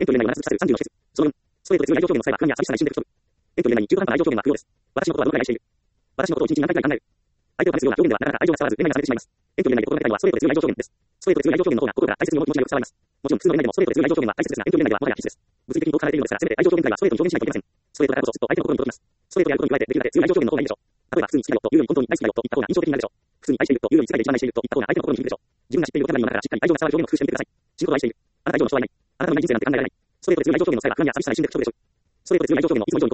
エントリー内は7つ34の節。その4、ストレートで強い愛情表現の際は不安や寂しさが一瞬で吹き飛ぶ。エントリー内に中途半端な愛情表現が不要です。私のことはどのくらい愛している。私のことを一日に何回くらい考える。相手を試すような表現ではなかなか愛情が伝わらず、恋愛がされてしまいます。エントリー内で心がけたいのはストレートで強い愛情表現です。ストレートで強い愛情表現の方が心から大切に思う気持ちがよく伝わります。もちろん普通の恋愛でもストレートで強い愛情表現は大切ですが、エントリー内ではもはや必須です。物理的に遠く離れているのですが、せめて愛情表現くらいはストレートに表現しないといけません。ストレートだからこそずっと相手の心に届きます。ストレートであることに加えてできるだけ強い愛情表現の方がいいでしょう。例えば普通に好きだよというより本当に大好きだよと言った方が印象的になるでしょう。普通に愛しているというより世界で一番愛していると言った方が相手の心に響くでしょう。自分が知っているお手紙の中からしっかり愛情が伝わる表現を工夫してみてください。仕事を愛している。あなた以上の人はいない。あなたのいない人生なんて考えられない。ストレートで強い愛情表現の際は不安や寂しさが一瞬で吹き飛ぶでしょう。ストレートで強い愛情表現のいつも以上に